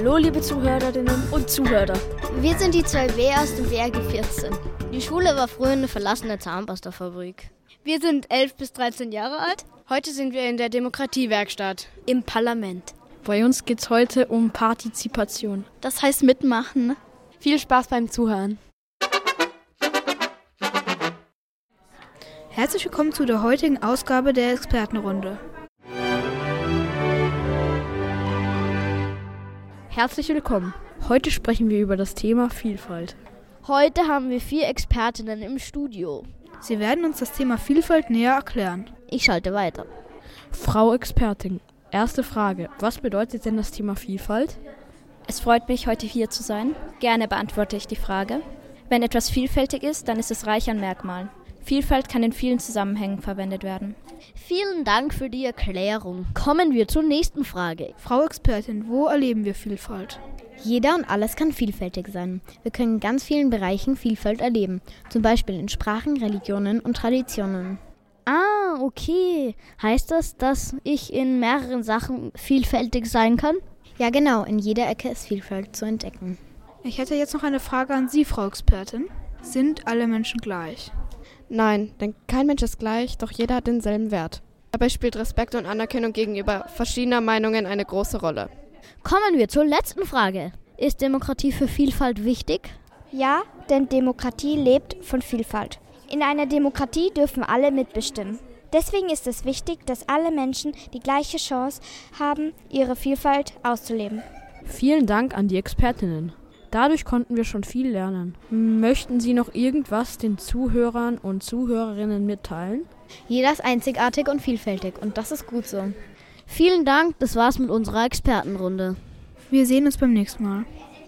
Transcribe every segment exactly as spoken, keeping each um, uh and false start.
Hallo liebe Zuhörerinnen und Zuhörer. Wir sind die zwei W aus dem W R G vierzehn. Die Schule war früher eine verlassene Zahnpastafabrik. Wir sind elf bis dreizehn Jahre alt. Heute sind wir in der Demokratiewerkstatt im Parlament. Bei uns geht es heute um Partizipation. Das heißt mitmachen. Viel Spaß beim Zuhören. Herzlich willkommen zu der heutigen Ausgabe der Expertenrunde. Herzlich willkommen. Heute sprechen wir über das Thema Vielfalt. Heute haben wir vier Expertinnen im Studio. Sie werden uns das Thema Vielfalt näher erklären. Ich schalte weiter. Frau Expertin, erste Frage. Was bedeutet denn das Thema Vielfalt? Es freut mich, heute hier zu sein. Gerne beantworte ich die Frage. Wenn etwas vielfältig ist, dann ist es reich an Merkmalen. Vielfalt kann in vielen Zusammenhängen verwendet werden. Vielen Dank für die Erklärung. Kommen wir zur nächsten Frage. Frau Expertin, wo erleben wir Vielfalt? Jeder und alles kann vielfältig sein. Wir können in ganz vielen Bereichen Vielfalt erleben. Zum Beispiel in Sprachen, Religionen und Traditionen. Ah, okay. Heißt das, dass ich in mehreren Sachen vielfältig sein kann? Ja, genau. In jeder Ecke ist Vielfalt zu entdecken. Ich hätte jetzt noch eine Frage an Sie, Frau Expertin. Sind alle Menschen gleich? Nein, denn kein Mensch ist gleich, doch jeder hat denselben Wert. Dabei spielt Respekt und Anerkennung gegenüber verschiedener Meinungen eine große Rolle. Kommen wir zur letzten Frage. Ist Demokratie für Vielfalt wichtig? Ja, denn Demokratie lebt von Vielfalt. In einer Demokratie dürfen alle mitbestimmen. Deswegen ist es wichtig, dass alle Menschen die gleiche Chance haben, ihre Vielfalt auszuleben. Vielen Dank an die Expertinnen. Dadurch konnten wir schon viel lernen. Möchten Sie noch irgendwas den Zuhörern und Zuhörerinnen mitteilen? Jeder ist einzigartig und vielfältig und das ist gut so. Vielen Dank, das war's mit unserer Expertenrunde. Wir sehen uns beim nächsten Mal.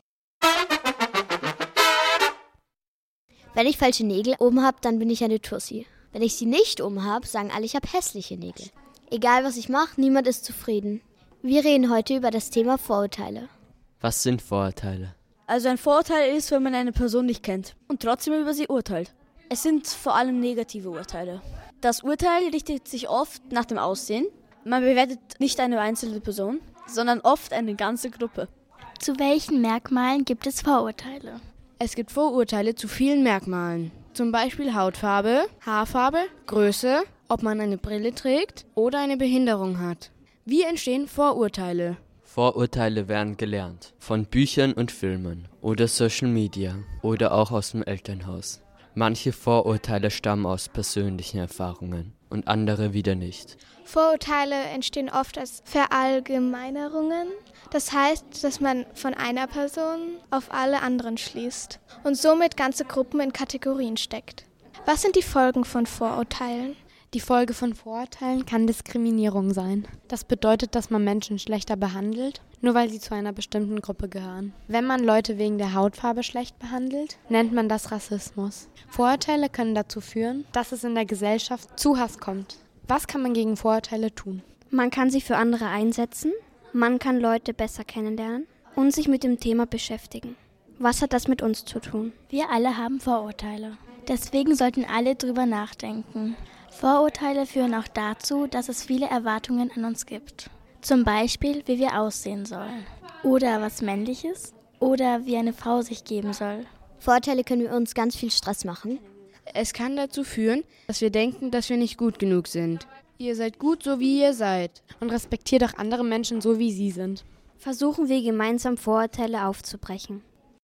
Wenn ich falsche Nägel oben habe, dann bin ich eine Tussi. Wenn ich sie nicht oben habe, sagen alle, ich habe hässliche Nägel. Egal was ich mache, niemand ist zufrieden. Wir reden heute über das Thema Vorurteile. Was sind Vorurteile? Also ein Vorurteil ist, wenn man eine Person nicht kennt und trotzdem über sie urteilt. Es sind vor allem negative Urteile. Das Urteil richtet sich oft nach dem Aussehen. Man bewertet nicht eine einzelne Person, sondern oft eine ganze Gruppe. Zu welchen Merkmalen gibt es Vorurteile? Es gibt Vorurteile zu vielen Merkmalen. Zum Beispiel Hautfarbe, Haarfarbe, Größe, ob man eine Brille trägt oder eine Behinderung hat. Wie entstehen Vorurteile? Vorurteile werden gelernt. Von Büchern und Filmen oder Social Media oder auch aus dem Elternhaus. Manche Vorurteile stammen aus persönlichen Erfahrungen und andere wieder nicht. Vorurteile entstehen oft als Verallgemeinerungen. Das heißt, dass man von einer Person auf alle anderen schließt und somit ganze Gruppen in Kategorien steckt. Was sind die Folgen von Vorurteilen? Die Folge von Vorurteilen kann Diskriminierung sein. Das bedeutet, dass man Menschen schlechter behandelt, nur weil sie zu einer bestimmten Gruppe gehören. Wenn man Leute wegen der Hautfarbe schlecht behandelt, nennt man das Rassismus. Vorurteile können dazu führen, dass es in der Gesellschaft zu Hass kommt. Was kann man gegen Vorurteile tun? Man kann sie für andere einsetzen, man kann Leute besser kennenlernen und sich mit dem Thema beschäftigen. Was hat das mit uns zu tun? Wir alle haben Vorurteile. Deswegen sollten alle drüber nachdenken. Vorurteile führen auch dazu, dass es viele Erwartungen an uns gibt. Zum Beispiel, wie wir aussehen sollen. Oder was männlich ist. Oder wie eine Frau sich geben soll. Vorurteile können uns ganz viel Stress machen. Es kann dazu führen, dass wir denken, dass wir nicht gut genug sind. Ihr seid gut, so wie ihr seid. Und respektiert auch andere Menschen, so wie sie sind. Versuchen wir gemeinsam Vorurteile aufzubrechen.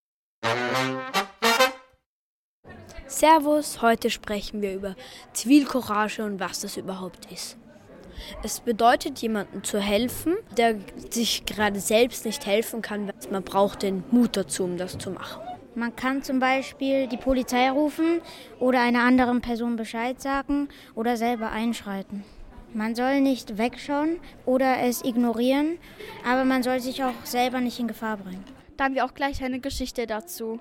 Servus, heute sprechen wir über Zivilcourage und was das überhaupt ist. Es bedeutet, jemandem zu helfen, der sich gerade selbst nicht helfen kann. Man braucht den Mut dazu, um das zu machen. Man kann zum Beispiel die Polizei rufen oder einer anderen Person Bescheid sagen oder selber einschreiten. Man soll nicht wegschauen oder es ignorieren, aber man soll sich auch selber nicht in Gefahr bringen. Da haben wir auch gleich eine Geschichte dazu.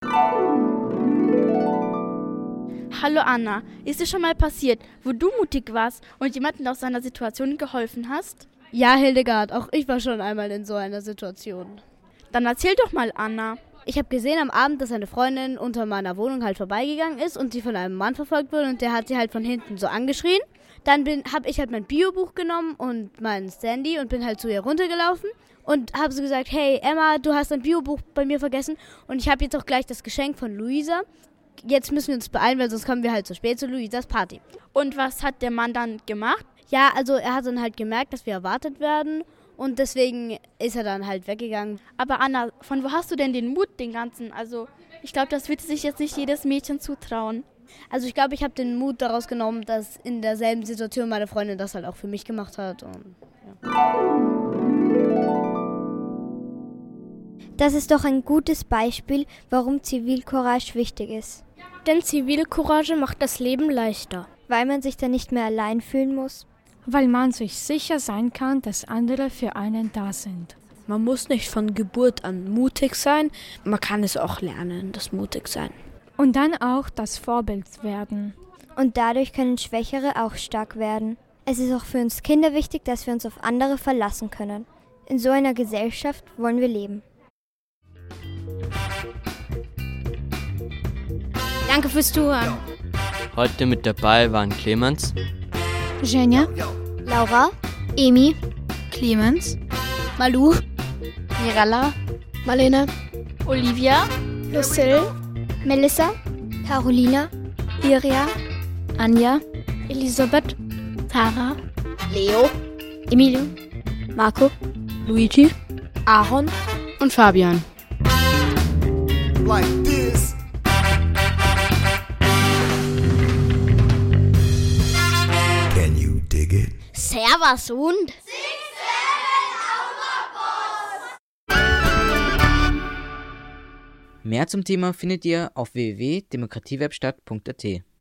Hallo Anna, ist dir schon mal passiert, wo du mutig warst und jemandem aus seiner Situation geholfen hast? Ja, Hildegard, auch ich war schon einmal in so einer Situation. Dann erzähl doch mal, Anna. Ich habe gesehen am Abend, dass eine Freundin unter meiner Wohnung halt vorbeigegangen ist und sie von einem Mann verfolgt wurde und der hat sie halt von hinten so angeschrien. Dann habe ich halt mein Biobuch genommen und mein Handy und bin halt zu ihr runtergelaufen und habe so gesagt, hey Emma, du hast ein Biobuch bei mir vergessen und ich habe jetzt auch gleich das Geschenk von Luisa. Jetzt müssen wir uns beeilen, weil sonst kommen wir halt zu spät zu Luisas Party. Und was hat der Mann dann gemacht? Ja, also er hat dann halt gemerkt, dass wir erwartet werden und deswegen ist er dann halt weggegangen. Aber Anna, von wo hast du denn den Mut, den ganzen? Also ich glaube, das wird sich jetzt nicht jedes Mädchen zutrauen. Also ich glaube, ich habe den Mut daraus genommen, dass in derselben Situation meine Freundin das halt auch für mich gemacht hat. Und, ja. Das ist doch ein gutes Beispiel, warum Zivilcourage wichtig ist. Denn Zivilcourage macht das Leben leichter. Weil man sich dann nicht mehr allein fühlen muss. Weil man sich sicher sein kann, dass andere für einen da sind. Man muss nicht von Geburt an mutig sein, man kann es auch lernen, das mutig sein. Und dann auch das Vorbild werden. Und dadurch können Schwächere auch stark werden. Es ist auch für uns Kinder wichtig, dass wir uns auf andere verlassen können. In so einer Gesellschaft wollen wir leben. Danke fürs Zuhören. Heute mit dabei waren Clemens, Jenja, Laura, Emi, Clemens, Malu, Mirella, Marlene, Olivia, Lucille, Melissa, Carolina, Iria, Anja, Elisabeth, Tara, Leo, Emilio, Marco, Luigi, Aaron und Fabian. Like this. Can you dig it? Servus und Mehr zum Thema findet ihr auf w w w punkt demokratiewebstadt punkt a t.